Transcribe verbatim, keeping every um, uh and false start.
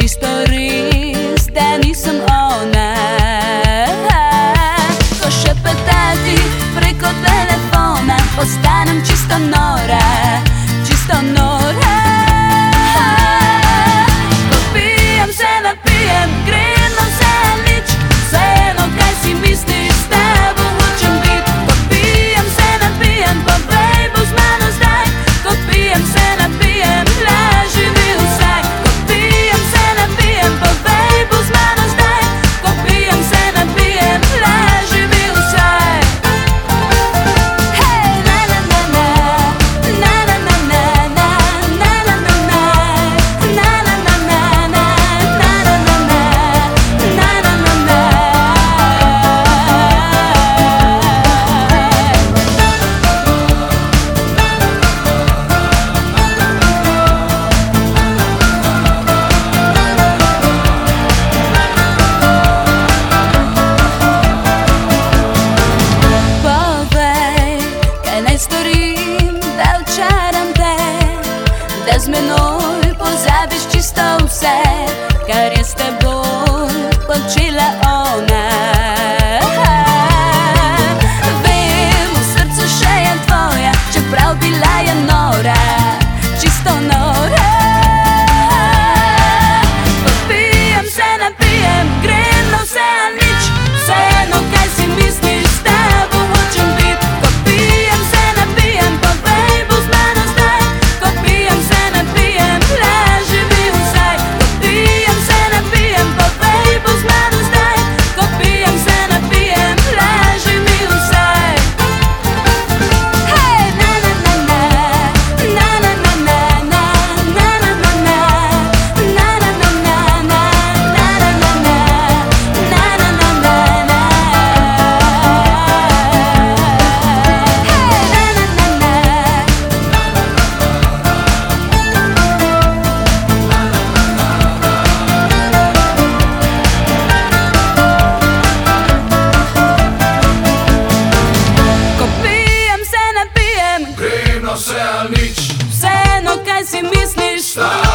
čisto res, da nisem ona. Ko šepetati preko telefona, postanem čisto nora, čisto nora. Ko pijem, se napijem, grem na vse ali nič, vseeno kaj si misliš, s tebo hočem bit. Ko pijem, se napijem, povej, bo z mano zdaj. Ko pijem, se napijem, laži mi vsaj. Ko pijem, se napijem, povej, bo z mano zdaj. Ko pijem, se napijem, laži mi vsaj. Hej, na na na na, na na na na, na na na na na, na na na na, na na na na, na na na na. Povej, kaj naj storim, da očaram te, da z menoj pozabiš čisto vse, kar je s teboj počela ona. Vem, v srcu še je tvoja, čeprav bila je nora, čisto nora. Ko pijem, se napijem, grem na vse ali nič, vseeno kaj si misliš, s tebo hočem bit. Ko pijem, se napijem, povej, bo z mano zdaj. Ko pijem, se napijem, laži mi vsaj. Ko pijem, se napijem, povej, bo z mano zdaj. Ko pijem, se napijem, laži mi vsaj. Hej, na na na na, na na na na, na na na na na, na na na na, na na na na, na na na na. Ko pijem, se napijem, Grem na vse ali nič, vseeno kaj si misliš. s